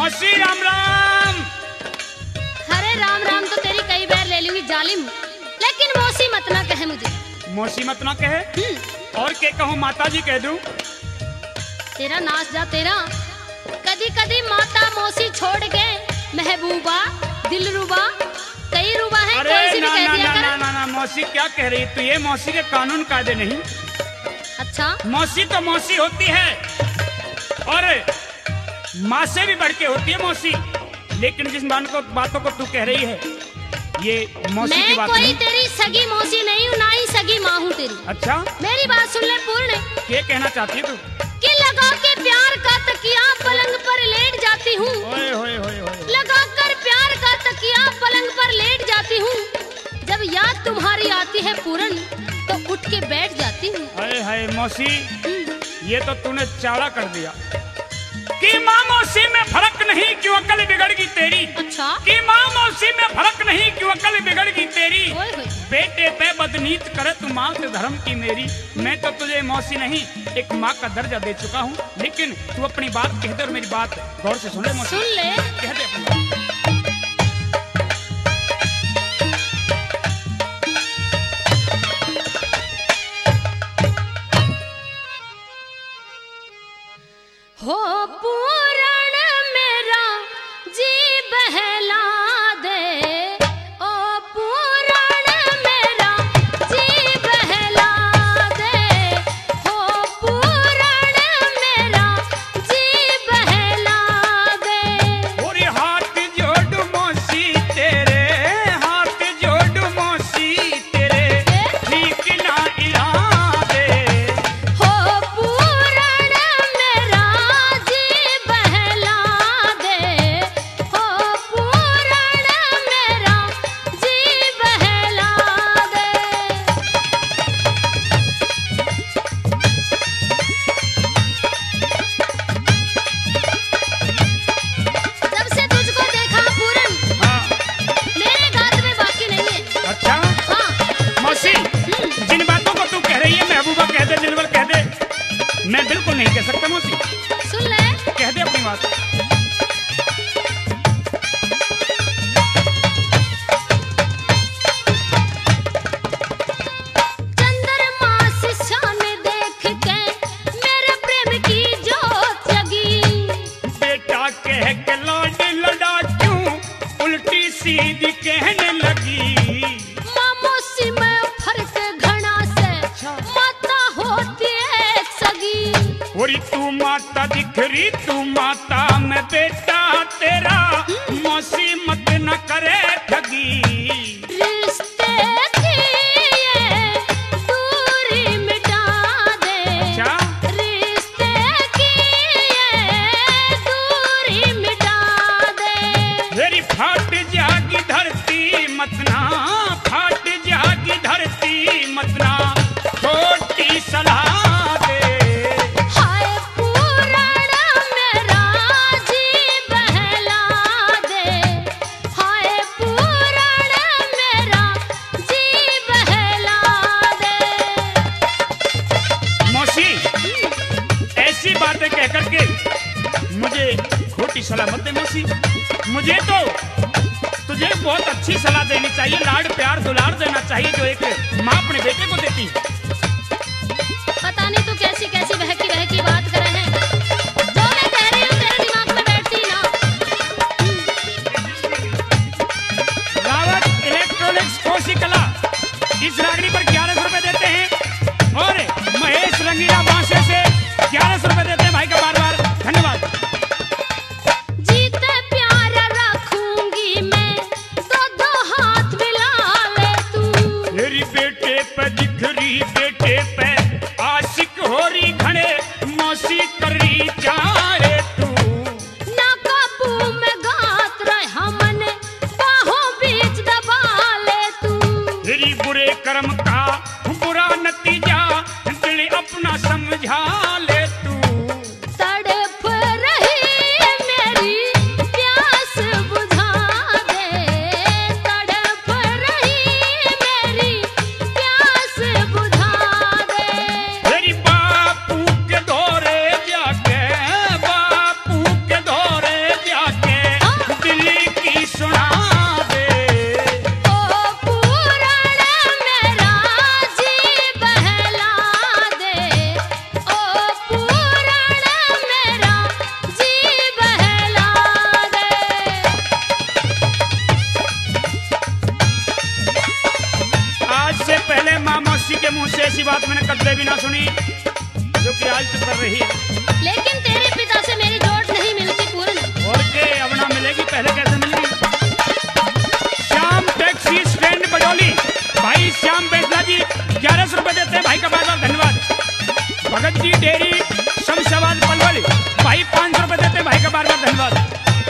मौसी राम राम। अरे राम राम तो तेरी कई बार ले लूंगी जालिम, लेकिन मौसी मत ना कहे मुझे। मौसी मत ना कहे और क्या कहूँ, माता जी कह दूं? तेरा नाच जा तेरा। कदी कदी माता मौसी छोड़ गए, महबूबा दिलरुबा कई रुबा है। अरे कोई सी भी ना कह ना दिया ना कर। ना ना ना मौसी क्या कह रही तू? ये मौसी के कानून कायदे नहीं। अच्छा मौसी तो मौसी होती है और माँ से भी बढ़ के होती है मौसी, लेकिन जिस बातों को तू कह रही है ये मौसी की मैं बात कोई नहीं। तेरी सगी मौसी नहीं हूँ, ना ही सगी माँ हूँ तेरी। अच्छा मेरी बात सुन ले पूर्ण। क्या कहना चाहती है तू? कि लगा के प्यार का तकिया पलंग पर लेट जाती हूँ। ओए होए होए होए। लगा कर प्यार का तकिया पलंग पर लेट जाती हूँ। जब याद तुम्हारी आती है पूरन तो उठ के बैठ जाती हूँ। हाय हाय मौसी, ये तो तूने चाड़ा कर दिया कि माँ मौसी में फर्क नहीं क्यों अकल बिगड़ गई तेरी। अच्छा कि माँ मौसी में फर्क नहीं क्यों अकल बिगड़ गई तेरी। ओए होए। बेटे पे बदनीत करे तू माँ से धर्म की मेरी। मैं तो तुझे मौसी नहीं एक माँ का दर्जा दे चुका हूँ, लेकिन तू अपनी बात कह दे और मेरी बात गौर से सुन ले मौसी। सुन ले। कह दे अपनी बात। हो पूरण मेरा जी बहला दे, ओ पूरण मेरा जी बहला दे। हो पूरण मेरा जी बहला दे। और हाथ जोड़ मौसी तेरे, हाथ जोड़ मौसी तेरे, ठीक ना इरादे। हो पूरण मेरा जी बहला दे। हो पूरण मेरा जी बहला दे। जब से तुझको देखा पूरन, हाँ मेरे गात में बाकी नहीं है। अच्छा हाँ मौसी, जिन बातों को तू कह रही है महबूबा कह दे, दिलवर कह दे, मैं बिल्कुल नहीं कह सकता मौसी। सुन ले। कह दे अपनी बात। चंद्रमा शिशा ने देख के मेरे प्रेम की जोत जगी। बेटा कह के लौट लड़ा क्यों उल्टी सीधी कहने लगी। मामोसी में फर्क घना से माता होती है सगी। और तू माता दिख रही, तू माता में बेटा तेरा, मौसी मत न करे ठगी। रिश्ते की ये दूरी मिटा दे। अच्छा रिश्ते की ये दूरी मिटा दे। मेरी फाट जागी धरती मतना, फाट जागी धरती मतना, छोटी सलाह दे। हाय पूरण मेरा जी बहला दे। हाय पूरण मेरा जी बहला दे। मौसी ऐसी बातें कह करके मुझे खोटी सलाह मत दे मौसी। मुझे तो तुझे बहुत अच्छी सलाह देनी चाहिए, लाड प्यार दुलार देना चाहिए जो एक माँ अपने बेटे को देती है। पता नहीं तू कैसी कैसी बहकी बात कर रहे हैं। जो मैं कह रही हूँ तेरे दिमाग में बैठती ना। रावत इलेक्ट्रॉनिक्स कोसी कला इस रागनी पर 1100 रुपए देते हैं और महेश रंगीला बांसे से 1100 रुपए देते हैं भाई का बार बार धन्यवाद। जीते प्यार रखूंगी मैं, दो हाथ मिला ले तू। मेरी बेटे पे दिख रही, बेटे पे आशिक हो रही घने, मौसी कर रही जा रे तू। ना काबू में गात रहा मन, बाहों बीच दबा ले तू। तेरी बुरे कर्म का बुरा नतीजा किसी के मुंह से ऐसी बात मैंने कभी भी ना सुनी जो कि आज तक कर रही है। लेकिन तेरे पिता से मेरी जोड़ नहीं मिलती पूर्ण। और के अब ना मिलेगी, पहले कैसे मिलेगी? श्याम टैक्सी स्टैंड बडोली, भाई श्याम बैसला जी 1100 रुपए देते हैं भाई का बार बार धन्यवाद। भगत जी डेयरी शमशाबाद पलवल, भाई 500 रुपए देते हैं भाई का बार बार धन्यवाद।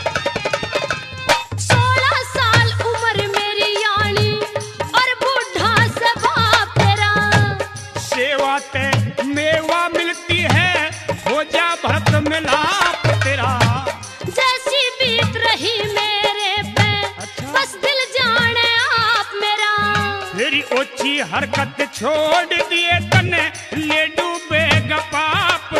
16 साल उम्र मेरी यानी और बूढ़ा से बाप तेरा। सेवा ते मेवा मिलती है, हो जा भरत मिलाप तेरा। जैसी बीत रही मेरे पे बस दिल जाने आप मेरा। तेरी ओछी हरकत छोड़ दिए तने ले डूबेगा पाप